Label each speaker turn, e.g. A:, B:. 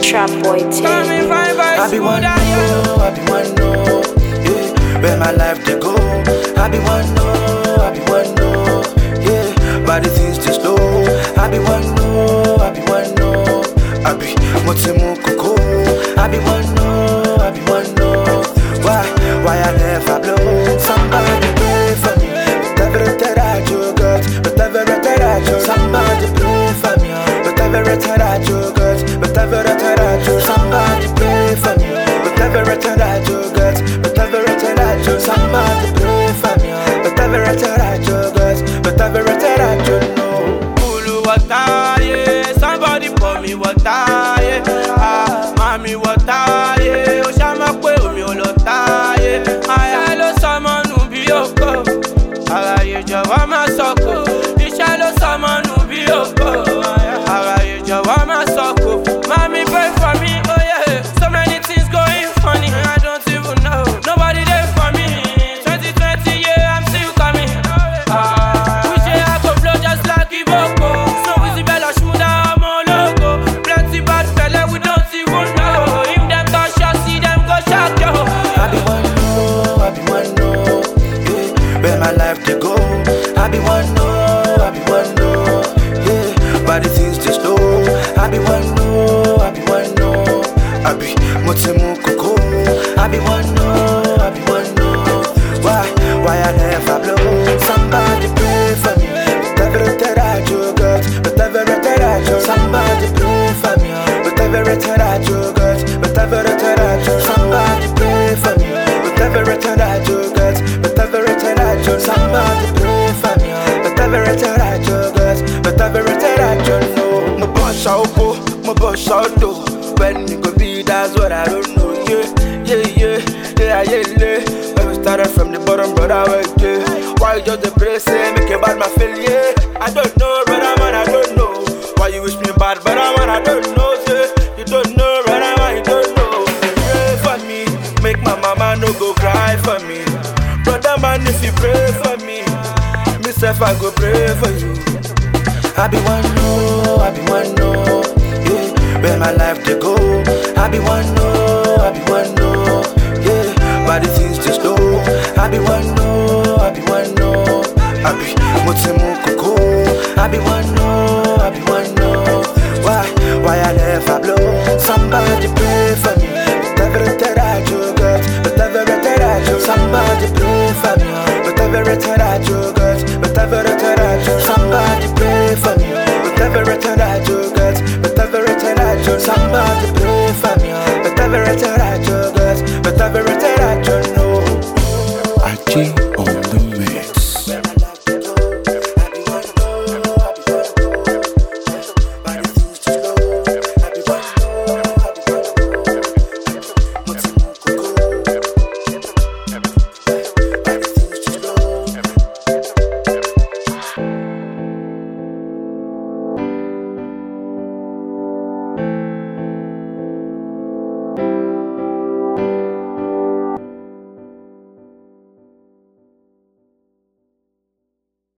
A: Trap boy too.
B: I be one no, I be one no. Yeah, where my life they go. I be one no, I be one no. Yeah, but the things too slow. I be one no, I be one no. I be Motimu Koko. I be one no, I be one no. Why I never blow? Somebody pray for me. Whatever that I do got, whatever that I do. Somebody pray for me. Whatever that I do got, whatever that I do. Somebody pray for me. Whatever that I do got, whatever that I do. Somebody pray for me. Whatever that I do got, whatever that I do. No.
C: Ulu water, yeah. Somebody pour me water, yeah. Ah, mommy water, yeah. Oshama kwe omi olota, yeah. Aya lo sama nubi oko. Araye jọ̀wọ́ má sọ̀kò. Iṣẹ́ ló sọmọ nubi oko. Araye jọ̀wọ́ má sọ̀kò. Mommy pray for me, oh yeah. So many things going funny, I don't even know. Nobody there for me. 2020, yeah, I'm still coming. We say I go blow just like Iboko. So easy Bella Shmuda, I'm all loco. Plenty bad fella, we don't even know. If them touch us, see them go shock yo.
B: I be one no, I be one no. Yeah, where my life they go. I be one no, I be one no. Yeah, but the things too slow. I be one no, I be one no. I be Motimu Koko. I be one no, I be one no. Why I never blow? Somebody pray for me. Whatever that I do got, whatever that I do. Somebody pray for me. Whatever that I do got, whatever that I do. Somebody pray for me. Whatever that I do got, whatever that I do. Somebody pray for me. Whatever that I do got, whatever that I do. No, my boss out go, my boss out do. When it could be, that's what I don't know. Yeah. When we started from the bottom, brother, yeah. Why you just the praise, say, make a bad man feel, yeah. I don't know, brother, man, I don't know. Why you wish me bad, brother, man, I don't know, say. You don't know, brother, man, you don't know. Pray for me, make my mama no go cry for me. Brother, man, if you pray for me, myself, I go pray for you. I be one no, I be one no. Yeah, where my life they go. I be one no, I be one no. Yeah, but the things too slow. I be one no, I be one no.